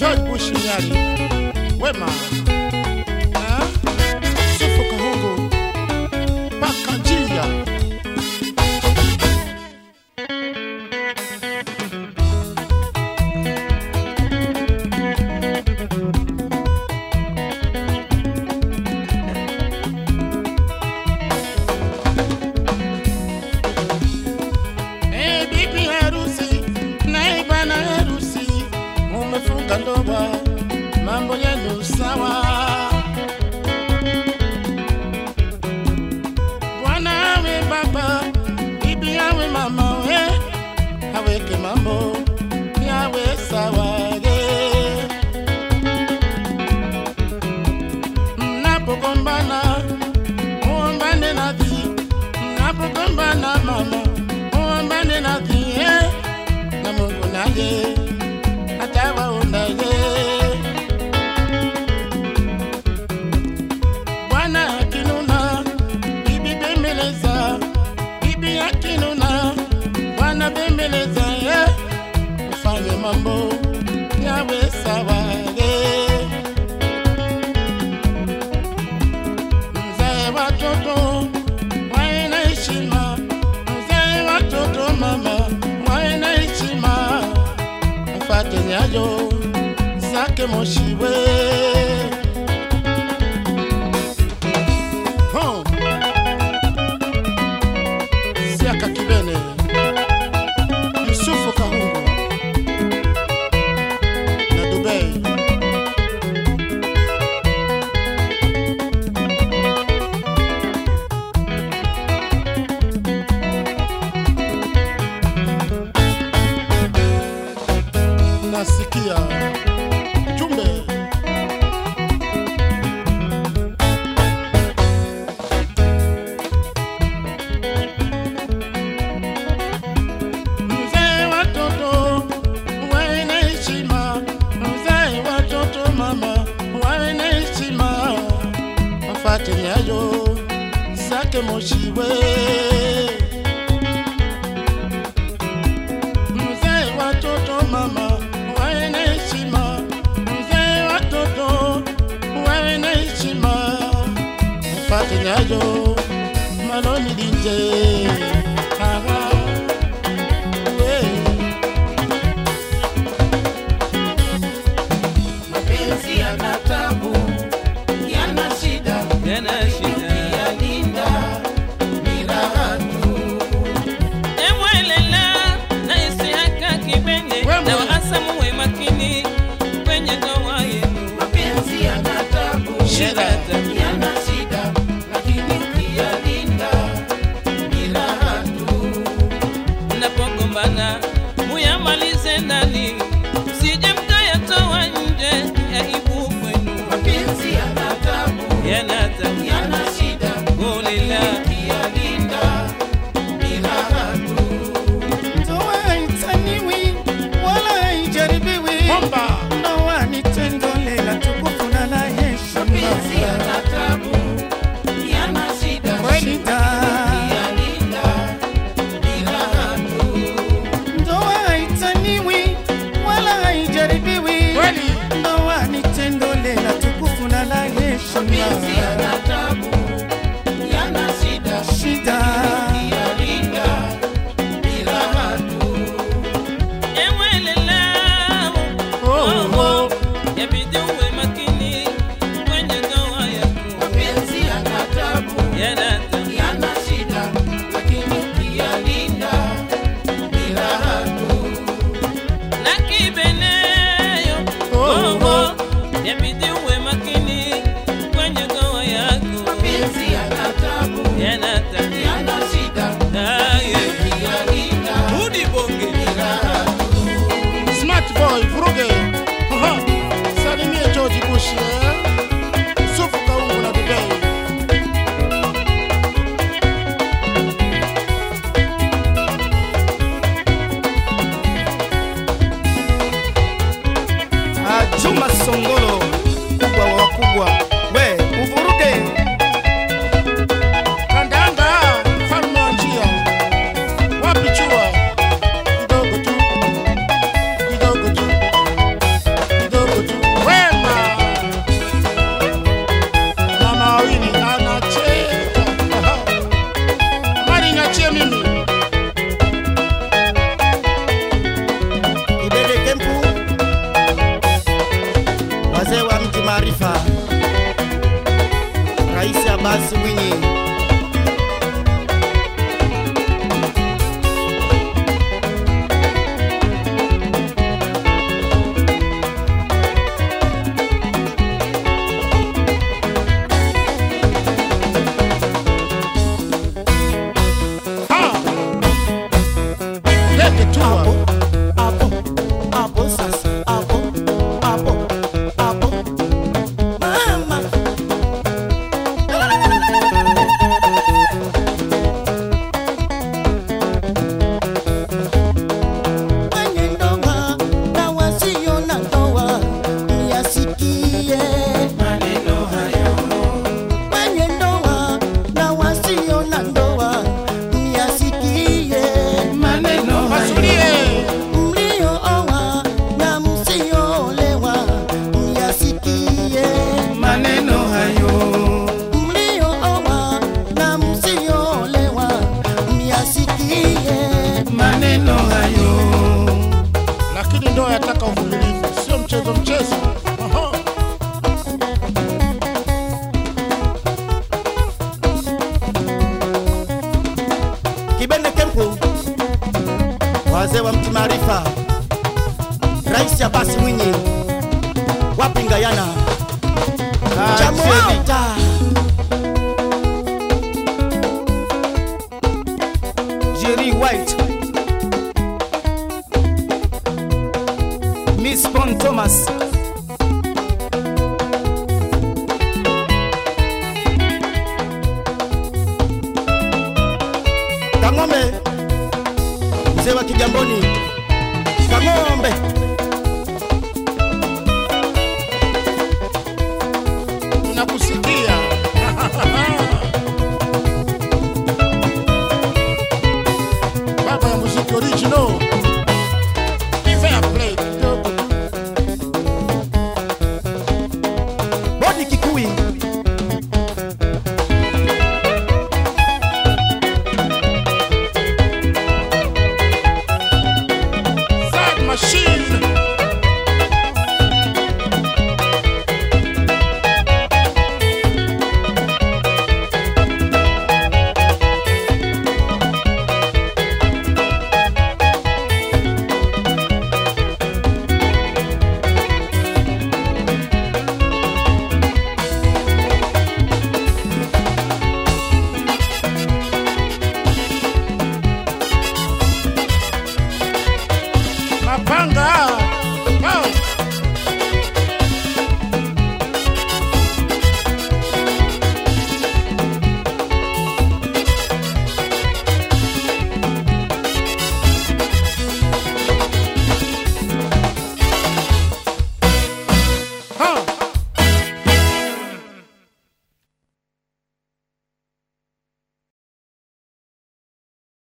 George Bush Nyali Wema Sufu Kahungu Paka Njia Ndoa mambo yenu sawa, bwana awe baba, bibi awe mama, we aweke mambo yawe sawa. Mnapogombana muombane nadhi, mnapogombana mama muombane nadhi, na Mungu naye atawaona bwana akinuna bibi bembeleza, bibi akinuna bwana bembeleza, ufanye mambo yawe sawa. Mzae watoto wawe na heshima, mzae watoto mama wawe na heshima, afate nyayo zake Moshiwe. Siaka Kibene Yusufu Kahungu na Dubai. Nasikia jumbe mzee watoto wawe na heshima, mzee watoto mama wawe na heshima, afate nyayo zake Moshiwe. Mzee watoto mama wawe na heshima, mzee watoto wawe na heshima, afate nyayo Maloni Dije. Mapenzi yana tabu, yana shida, yalinda ni raha tu. Emwelela na Siaka Kibene na waasamu we makini kwenye ndoa yenu. Mapenzi yana tabu, yana shida, lakini ukiyalinda ni raha tu. Mnapogombana muyamalize ndani, msije mkayatoa nje ya ibu kwenu. Mapenzi yana tabu, yana shida, Golila ukiyalinda ni raha tu. Ndoa haitaniwi wala haijaribiwi, ndoa ni tendo la tukufu na la heshima. Mapenzi yana tabu, yana shida, ukiyalinda ni raha tu. Ndoa haitaniwi wala haijaribiwi, ndoa ni tendo la tukufu na la heshima. Mapenzi yana tabu, yana shida, ukiyalinda ni raha tu. emwelela yabidi uwe makini kwenye ndoa yako. Mapenzi yana tabu, yana shida, lakini ukiyalinda ni raha tu. Na Kibeneyo yabidi uwe makini kwenye ndoa yako. Mapenzi yana tabu, yana shida, ukiyalinda Rudi Bonge ni raha tu. Smart boy Vuruge. Salimie George Bush Sufu Kahungu na Dubai. Juma Songolo, kubwa wa wakubwa, we uvuruge. Kandanga mfalme wa njia, wapi chua kidogo tu, kidogo tu, kidogo hatua. Hapo, hapo sasa, hapo, hapo, hapo. Mama. Kwenye ndoa na wasio na ndoa yasikie maneno hayo, kwenye ndoa na wasio na ndoa yasikie maneno hayo, Pasulie. mliooa na msioolewa yasikie maneno hayo, mliooa na msioolewa yasikie maneno hayo. Lakini ndoa yataka uvumilivu, sio mchezo mchezo. Aha. Kibende Kempu, wazee wa mti maarifa, Rais Abasi Mwinyi, wapi Ngayana, Chamwata, Jerry White, Miss Bon Thomas, Kang'ombe, mzee wa Kigamboni, Kang'ombe, Tunakusikia. Baba ya muziki original. Fair play. Bodi Kikui, Sad machine.